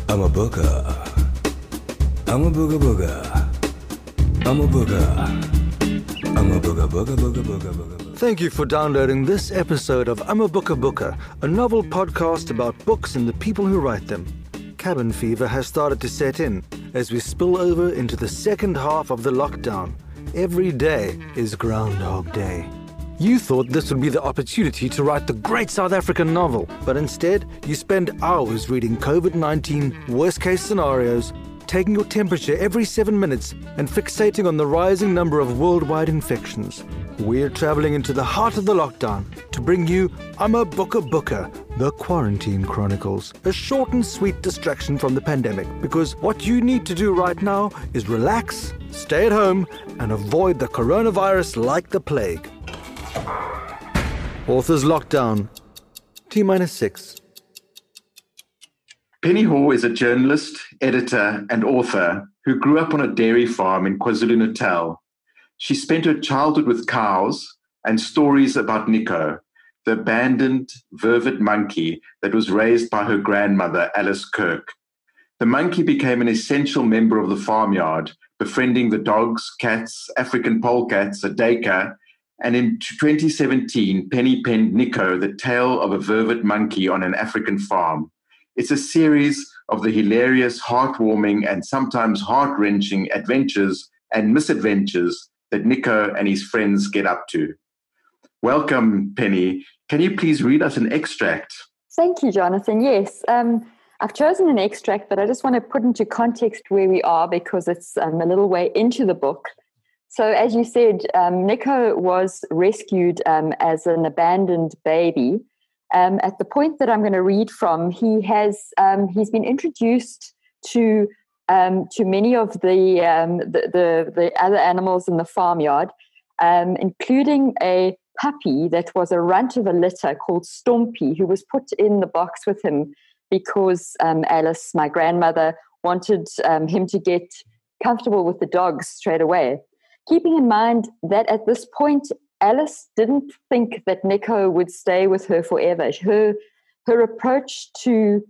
I'm a booger. I'm a booger booger. I'm a booger. I'm a booger booger booger booger booger. Thank you for downloading this episode of I'm a Booker, a novel podcast about books and the people who write them. Cabin fever has started to set in as we spill over into the second half of the lockdown. Every day is Groundhog Day. You thought this would be the opportunity to write the great South African novel, but instead you spend hours reading COVID-19 worst-case scenarios, taking your temperature every 7 minutes, and fixating on the rising number of worldwide infections. We're traveling into the heart of the lockdown to bring you I'm a Booker, The Quarantine Chronicles, a short and sweet distraction from the pandemic, because what you need to do right now is relax, stay at home, and avoid the coronavirus like the plague. Author's Lockdown, T-6. Penny Haw is a journalist, editor, and author who grew up on a dairy farm in KwaZulu-Natal. She spent her childhood with cows and stories about Nico, the abandoned vervet monkey that was raised by her grandmother, Alice Kirk. The monkey became an essential member of the farmyard, befriending the dogs, cats, African polecats, a daycare, and in 2017, Penny penned Nico, the tale of a vervet monkey on an African farm. It's a series of the hilarious, heartwarming, and sometimes heart-wrenching adventures and misadventures that Nico and his friends get up to. Welcome, Penny. Can you please read us an extract? Thank you, Jonathan. Yes, I've chosen an extract, but I just want to put into context where we are because it's a little way into the book. So as you said, Nico was rescued as an abandoned baby. At the point that I'm going to read from, he's been introduced to many of the other animals in the farmyard, including a puppy that was a runt of a litter called Stompy, who was put in the box with him because Alice, my grandmother, wanted him to get comfortable with the dogs straight away. Keeping in mind that at this point, Alice didn't think that Nico would stay with her forever. Her approach to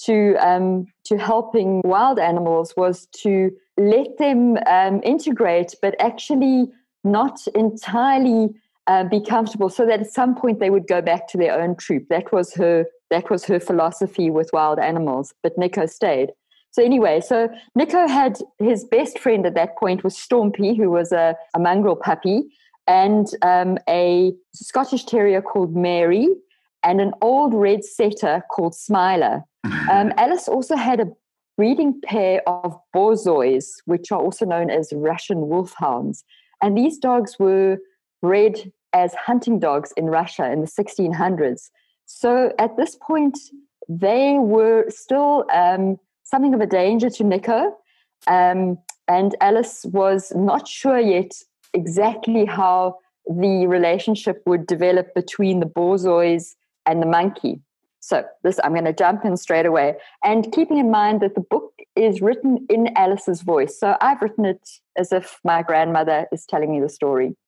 helping wild animals was to let them integrate, but actually not entirely be comfortable, so that at some point they would go back to their own troop. That was her philosophy with wild animals. But Nico stayed. So anyway, so Nico had his best friend at that point was Stompy, who was a mongrel puppy, and a Scottish terrier called Mary, and an old red setter called Smiler. Alice also had a breeding pair of borzois, which are also known as Russian wolfhounds. And these dogs were bred as hunting dogs in Russia in the 1600s. So at this point, they were still something of a danger to Nico. And Alice was not sure yet exactly how the relationship would develop between the borzois and the monkey. So I'm going to jump in straight away. And keeping in mind that the book is written in Alice's voice. So I've written it as if my grandmother is telling me the story.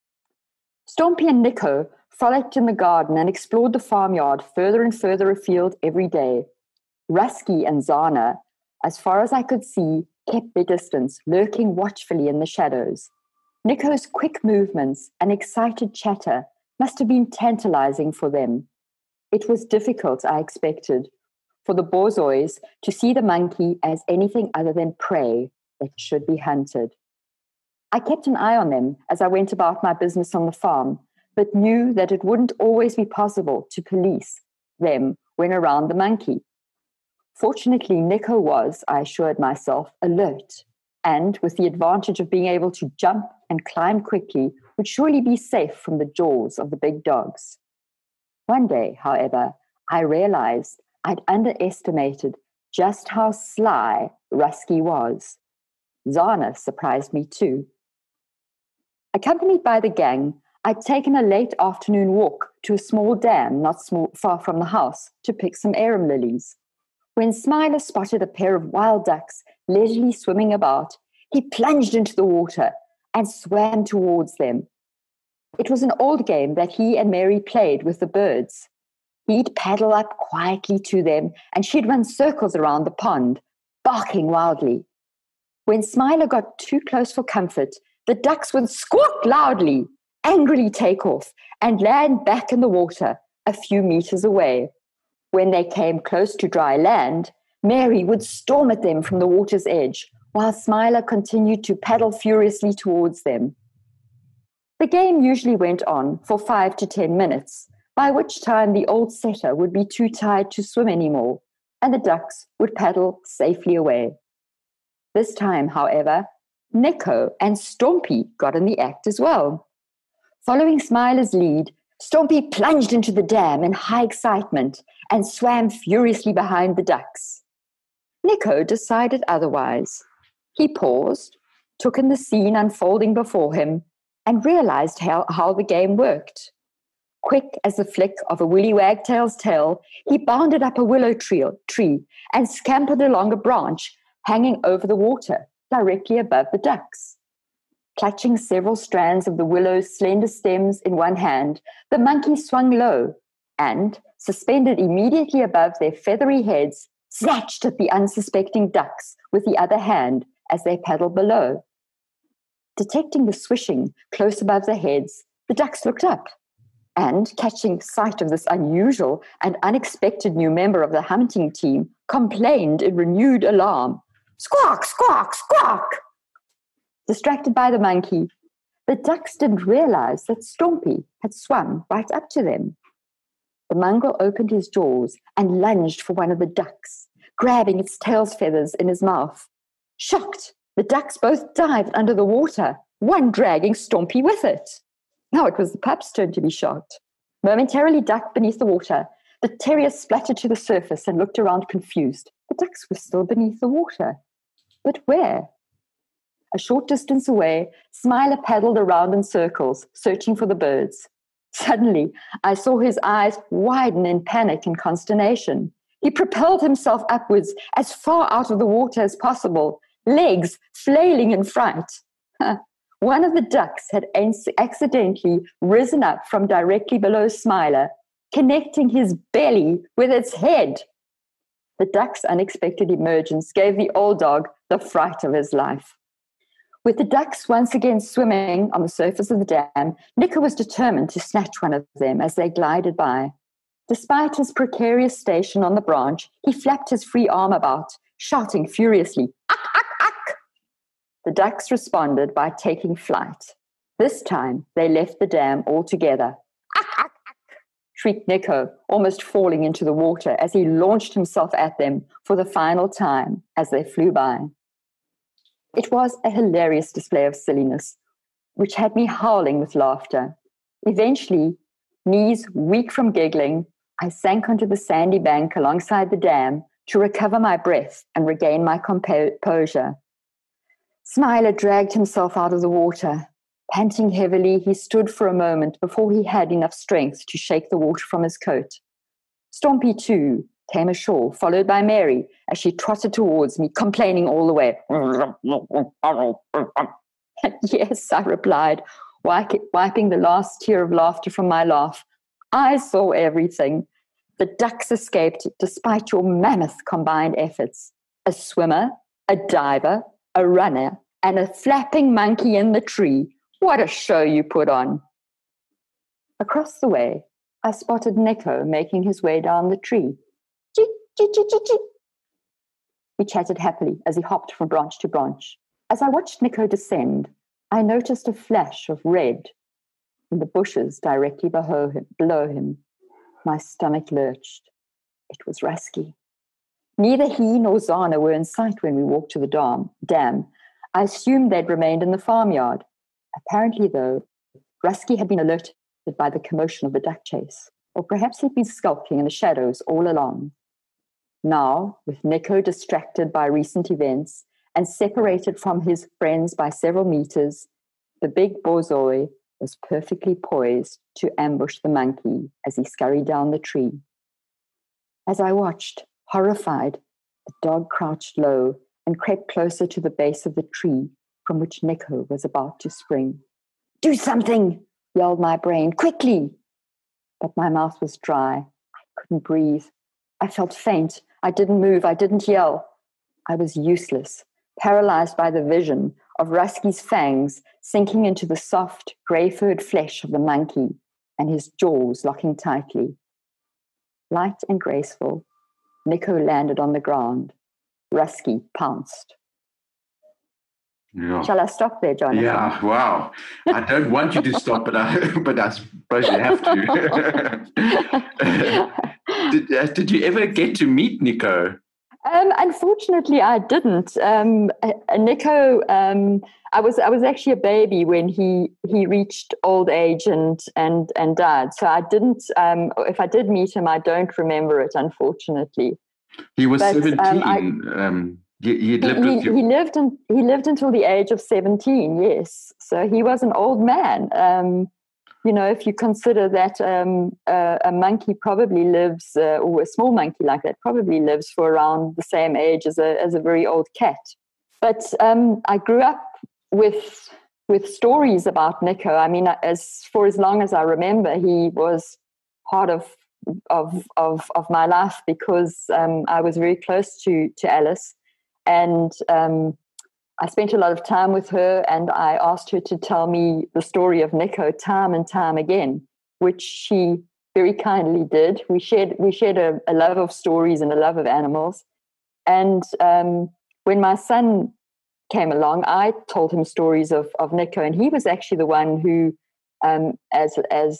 Stompy and Nico frolicked in the garden and explored the farmyard further and further afield every day. Rusky and Zana, as far as I could see, kept their distance, lurking watchfully in the shadows. Nico's quick movements and excited chatter must have been tantalizing for them. It was difficult, I expected, for the borzois to see the monkey as anything other than prey that should be hunted. I kept an eye on them as I went about my business on the farm, but knew that it wouldn't always be possible to police them when around the monkey. Fortunately, Nico was, I assured myself, alert, and with the advantage of being able to jump and climb quickly, would surely be safe from the jaws of the big dogs. One day, however, I realized I'd underestimated just how sly Rusky was. Zana surprised me too. Accompanied by the gang, I'd taken a late afternoon walk to a small dam not far from the house to pick some arum lilies. When Smiler spotted a pair of wild ducks leisurely swimming about, he plunged into the water and swam towards them. It was an old game that he and Mary played with the birds. He'd paddle up quietly to them, and she'd run circles around the pond, barking wildly. When Smiler got too close for comfort, the ducks would squawk loudly, angrily take off, and land back in the water a few meters away. When they came close to dry land, Mary would storm at them from the water's edge, while Smiler continued to paddle furiously towards them. The game usually went on for 5 to 10 minutes, by which time the old setter would be too tired to swim anymore, and the ducks would paddle safely away. This time, however, Nico and Stompy got in the act as well. Following Smiler's lead, Stompy plunged into the dam in high excitement and swam furiously behind the ducks. Nico decided otherwise. He paused, took in the scene unfolding before him, and realized how the game worked. Quick as the flick of a woolly wagtail's tail, he bounded up a willow tree and scampered along a branch hanging over the water, directly above the ducks. Clutching several strands of the willow's slender stems in one hand, the monkey swung low and, suspended immediately above their feathery heads, snatched at the unsuspecting ducks with the other hand as they paddled below. Detecting the swishing close above their heads, the ducks looked up and, catching sight of this unusual and unexpected new member of the hunting team, complained in renewed alarm. "Squawk, squawk, squawk!" Distracted by the monkey, the ducks didn't realize that Stompy had swum right up to them. The mongrel opened his jaws and lunged for one of the ducks, grabbing its tail's feathers in his mouth. Shocked, the ducks both dived under the water, one dragging Stompy with it. Now it was the pup's turn to be shocked. Momentarily ducked beneath the water, the terrier splattered to the surface and looked around confused. The ducks were still beneath the water. But where? A short distance away, Smiler paddled around in circles, searching for the birds. Suddenly, I saw his eyes widen in panic and consternation. He propelled himself upwards as far out of the water as possible, legs flailing in fright. One of the ducks had accidentally risen up from directly below Smiler, connecting his belly with its head. The duck's unexpected emergence gave the old dog the fright of his life. With the ducks once again swimming on the surface of the dam, Nico was determined to snatch one of them as they glided by. Despite his precarious station on the branch, he flapped his free arm about, shouting furiously, "Uck, uck, uck!" The ducks responded by taking flight. This time, they left the dam altogether. "Uck, uck, uck!" shrieked Nico, almost falling into the water as he launched himself at them for the final time as they flew by. It was a hilarious display of silliness, which had me howling with laughter. Eventually, knees weak from giggling, I sank onto the sandy bank alongside the dam to recover my breath and regain my composure. Smiler dragged himself out of the water. Panting heavily, he stood for a moment before he had enough strength to shake the water from his coat. Stompy, too, came ashore, followed by Mary, as she trotted towards me, complaining all the way. "Yes," I replied, wiping the last tear of laughter from my laugh. "I saw everything. The ducks escaped despite your mammoth combined efforts. A swimmer, a diver, a runner, and a flapping monkey in the tree. What a show you put on." Across the way, I spotted Nico making his way down the tree. "Chee, chee, chee, chee, chee." We chatted happily as he hopped from branch to branch. As I watched Nico descend, I noticed a flash of red in the bushes directly below him. My stomach lurched. It was Rusky. Neither he nor Zana were in sight when we walked to the dam. I assumed they'd remained in the farmyard. Apparently, though, Rusky had been alerted by the commotion of the duck chase, or perhaps he'd been skulking in the shadows all along. Now, with Nico distracted by recent events and separated from his friends by several meters, the big borzoi was perfectly poised to ambush the monkey as he scurried down the tree. As I watched, horrified, the dog crouched low and crept closer to the base of the tree from which Nico was about to spring. "Do something!" yelled my brain. "Quickly!" But my mouth was dry. I couldn't breathe. I felt faint. I didn't move. I didn't yell. I was useless, paralyzed by the vision of Rusky's fangs sinking into the soft, grey-furred flesh of the monkey and his jaws locking tightly. Light and graceful, Nico landed on the ground. Rusky pounced. Yeah. Shall I stop there, Jonathan? Yeah, wow. I don't want you to stop, but I suppose you have to. Did you ever get to meet Nico? Unfortunately, I didn't. Nico, I was actually a baby when he reached old age and died. So I didn't. If I did meet him, I don't remember it. Unfortunately, he was 17. He lived until the age of 17. Yes, so he was an old man. If you consider that a monkey probably lives, or a small monkey like that probably lives for around the same age as a very old cat. But I grew up with stories about Nico. I mean, for as long as I remember, he was part of my life because I was very close to Alice. And I spent a lot of time with her, and I asked her to tell me the story of Nico time and time again, which she very kindly did. We shared a love of stories and a love of animals. And when my son came along, I told him stories of Nico, and he was actually the one who, as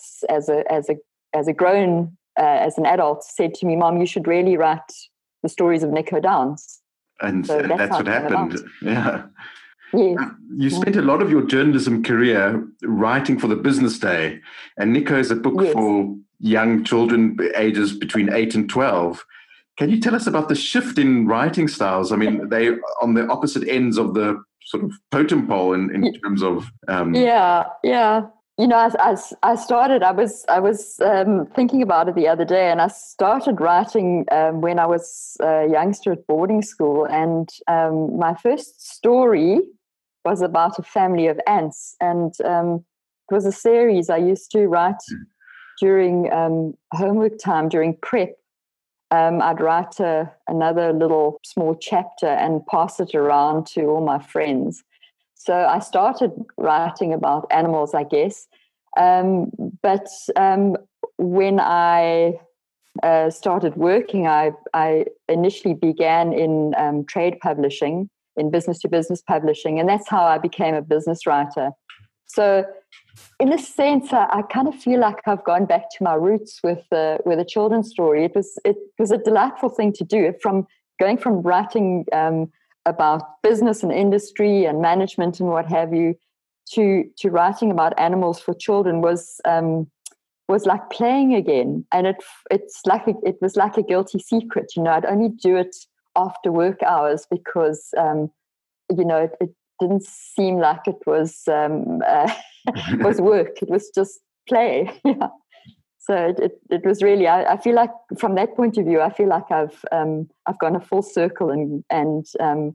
an adult, said to me, "Mom, you should really write the stories of Nico down." And so that's what happened. Yeah. Yes. You spent a lot of your journalism career writing for the Business Day, and Nico is a book for young children ages between 8 and 12. Can you tell us about the shift in writing styles? I mean, they on the opposite ends of the sort of totem pole in terms of. Yeah. As I started, I was thinking about it the other day, and I started writing when I was a youngster at boarding school. And my first story was about a family of ants, and it was a series I used to write during homework time, during prep. I'd write another little small chapter and pass it around to all my friends. So I started writing about animals, I guess. But when I started working, I initially began in trade publishing, in business-to-business publishing, and that's how I became a business writer. So in a sense, I kind of feel like I've gone back to my roots with a children's story. It was a delightful thing to do. Going from writing about business and industry and management and what have you to writing about animals for children was like playing again. And it was like a guilty secret. I'd only do it after work hours because it didn't seem like it was was work. It was just play. Yeah. So it was really. I feel like from that point of view, I feel like I've gone a full circle and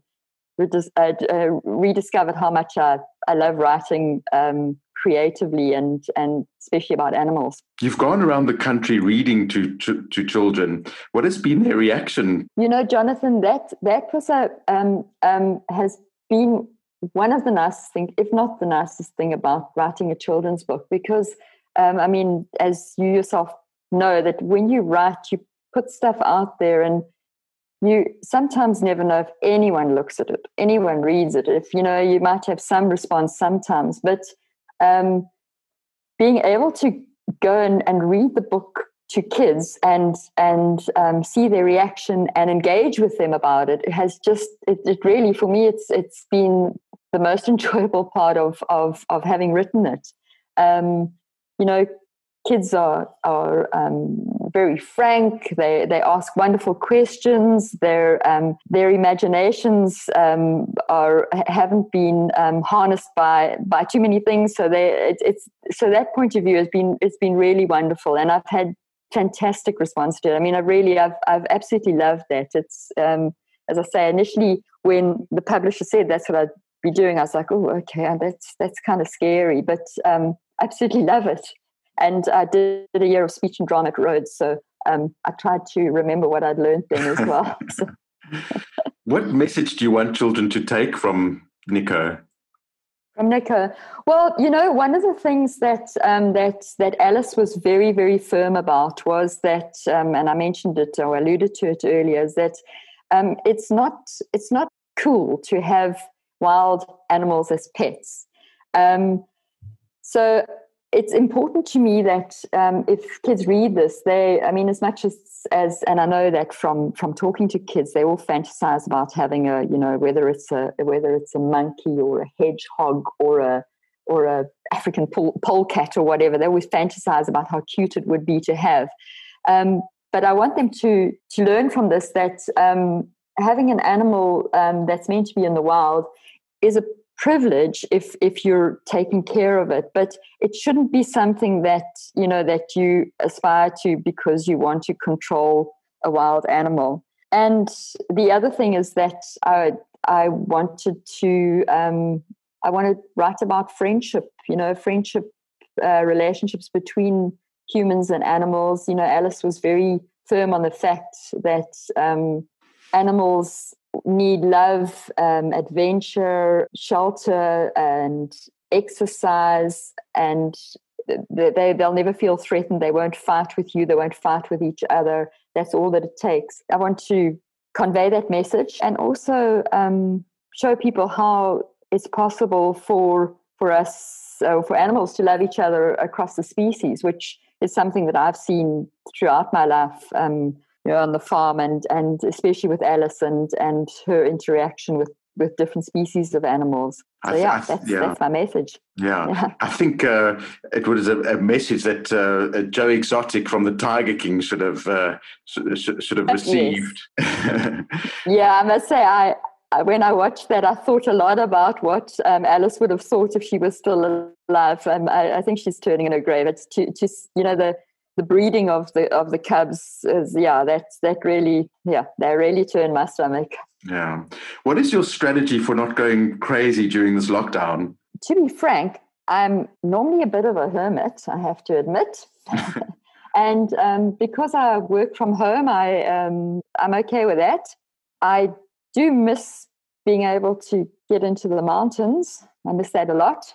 rediscovered how much I love writing creatively and especially about animals. You've gone around the country reading to children. What has been their reaction? Jonathan, that was has been one of the nicest things, if not the nicest thing about writing a children's book, because as you yourself know, that when you write, you put stuff out there and you sometimes never know if anyone looks at it, anyone reads it. If you might have some response sometimes, but being able to go and read the book to kids and see their reaction and engage with them about it, it has just it really, for me, it's been the most enjoyable part of having written it. Kids are very frank. They ask wonderful questions. Their imaginations haven't been harnessed by too many things. So so that point of view it's been really wonderful, and I've had fantastic response to it. I mean, I've absolutely loved that. It's as I say, initially when the publisher said that's what I'd be doing, I was like, oh, okay, that's kind of scary, but absolutely love it. And I did a year of speech and drama at Rhodes, so I tried to remember what I'd learned then as well. So. What message do you want children to take from Nico? From Nico? Well, one of the things that Alice was very, very firm about was that, and I mentioned it or alluded to it earlier, is that it's not cool to have wild animals as pets. So it's important to me that if kids read this, as much as, and I know that from talking to kids, they all fantasize about having whether it's a monkey or a hedgehog or a African polecat or whatever, they always fantasize about how cute it would be to have. But I want them to learn from this that having an animal that's meant to be in the wild is a privilege if you're taking care of it, but it shouldn't be something that you aspire to because you want to control a wild animal. And the other thing is that I wanted to write about friendship, relationships between humans and animals. Alice was very firm on the fact that animals need love, adventure, shelter, and exercise, and they'll never feel threatened. They won't fight with you. They won't fight with each other. That's all that it takes. I want to convey that message and also show people how it's possible for us, for animals to love each other across the species, which is something that I've seen throughout my life. On the farm and especially with Alice and her interaction with different species of animals. So that's my message. Yeah. I think it was a message that Joe Exotic from the Tiger King should have received. Yeah, I must say, when I watched that, I thought a lot about what Alice would have thought if she was still alive. I think she's turning in her grave. It's the breeding of the cubs is they really turn my stomach. Yeah. What is your strategy for not going crazy during this lockdown? To be frank, I'm normally a bit of a hermit, I have to admit. And because I work from home, I'm okay with that. I do miss being able to get into the mountains. I miss that a lot.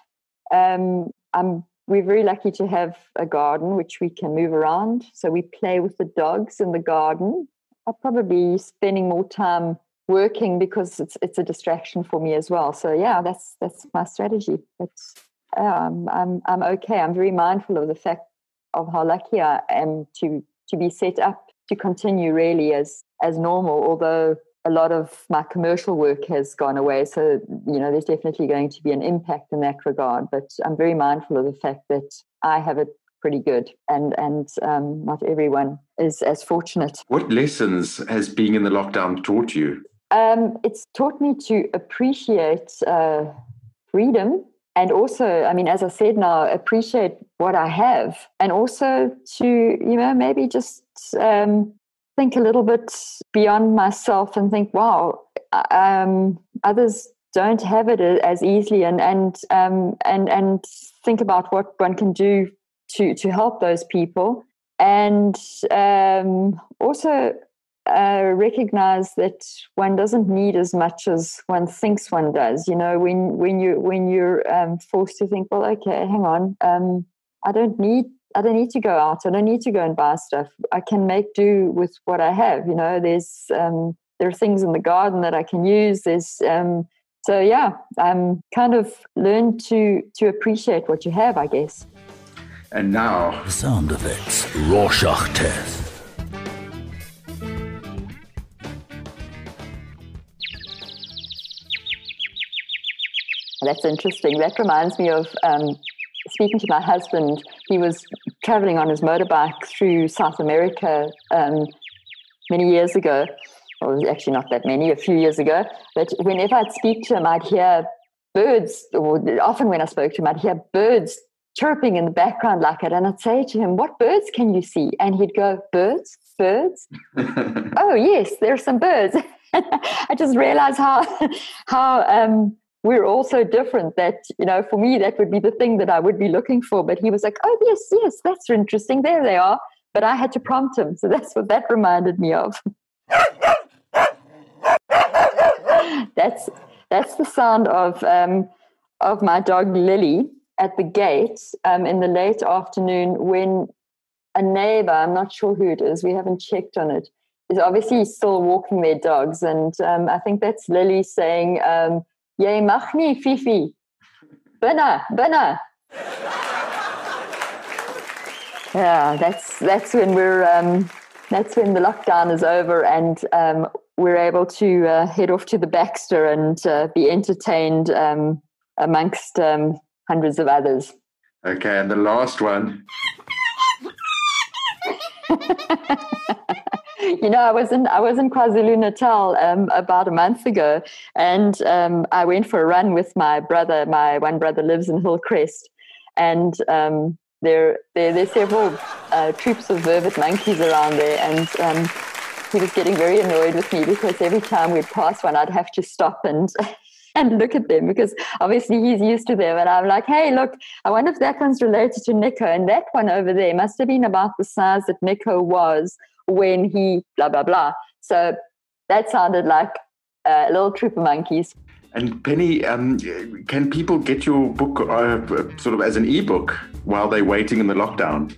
We're very lucky to have a garden which we can move around. So we play with the dogs in the garden. I'm probably spending more time working because it's a distraction for me as well. So that's my strategy. But I'm okay. I'm very mindful of the fact of how lucky I am to be set up to continue really as normal, although a lot of my commercial work has gone away. So, there's definitely going to be an impact in that regard. But I'm very mindful of the fact that I have it pretty good and not everyone is as fortunate. What lessons has being in the lockdown taught you? It's taught me to appreciate freedom and also, as I said now, appreciate what I have and also to, maybe just think a little bit beyond myself and think, wow, others don't have it as easily, and think about what one can do to help those people, and also recognize that one doesn't need as much as one thinks one does. When you're forced to think, well, okay, hang on, I don't need to go out. I don't need to go and buy stuff. I can make do with what I have. There are things in the garden that I can use. There's kind of learn to appreciate what you have, I guess. And now, The sound effects Rorschach test. That's interesting. That reminds me of speaking to my husband. He was traveling on his motorbike through South America many years ago. Well, actually not that many, a few years ago. But whenever I'd speak to him, I'd hear birds, or often when I spoke to him, I'd hear birds chirping in the background like it. And I'd say to him, what birds can you see? And he'd go, birds? Oh, yes, there are some birds. I just realized how we're all so different that, for me, that would be the thing that I would be looking for. But he was like, oh, yes, that's interesting. There they are. but I had to prompt him. So that's what that reminded me of. That's the sound of my dog Lily at the gate in the late afternoon when a neighbor, I'm not sure who it is, we haven't checked on it, is obviously still walking their dogs. And I think that's Lily saying, Jy mag nie, Fifi. Binne. Yeah, that's when that's when the lockdown is over and we're able to head off to the Baxter and be entertained amongst hundreds of others. Okay, and the last one. I was in KwaZulu-Natal about a month ago, and I went for a run with my brother. My one brother lives in Hillcrest, and there are several troops of vervet monkeys around there, and he was getting very annoyed with me because every time we'd pass one, I'd have to stop and look at them because obviously he's used to them. And I'm like, hey, look, I wonder if that one's related to Nico. And that one over there must have been about the size that Nico was when he blah, blah, blah. So that sounded like a little troop of monkeys. And Penny, can people get your book sort of as an ebook while they're waiting in the lockdown?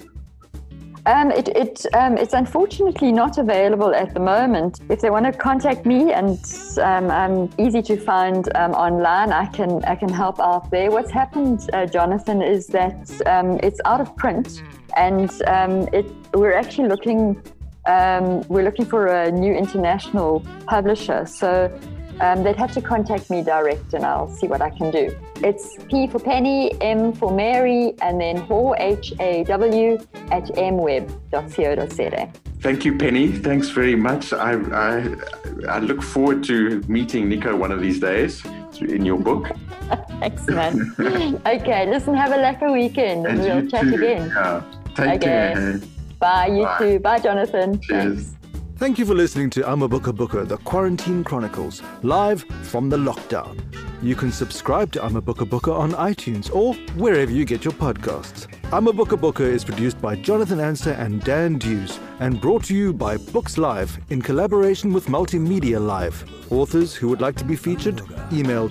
It's unfortunately not available at the moment. If they want to contact me, and I'm easy to find online, I can help out there. What's happened, Jonathan, is that it's out of print, and we're actually looking for a new international publisher. So they'd have to contact me direct, and I'll see what I can do. It's P for Penny, M for Mary, and then Haw, HAW, @mweb.co.za. Thank you, Penny. Thanks very much. I look forward to meeting Nico one of these days in your book. Thanks, man. Okay, listen, have a lekker weekend, and we'll chat again. Yeah. Take care. Bye, you too. Bye, Jonathan. Cheers. Thanks. Thank you for listening to Amabuka Buka, the Quarantine Chronicles, live from the lockdown. You can subscribe to Amabuka Buka on iTunes or wherever you get your podcasts. Amabuka Buka is produced by Jonathan Anser and Dan Dews and brought to you by Books Live in collaboration with Multimedia Live. Authors who would like to be featured, email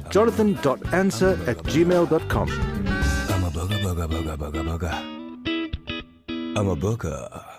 jonathan.anser@gmail.com. Amabuka.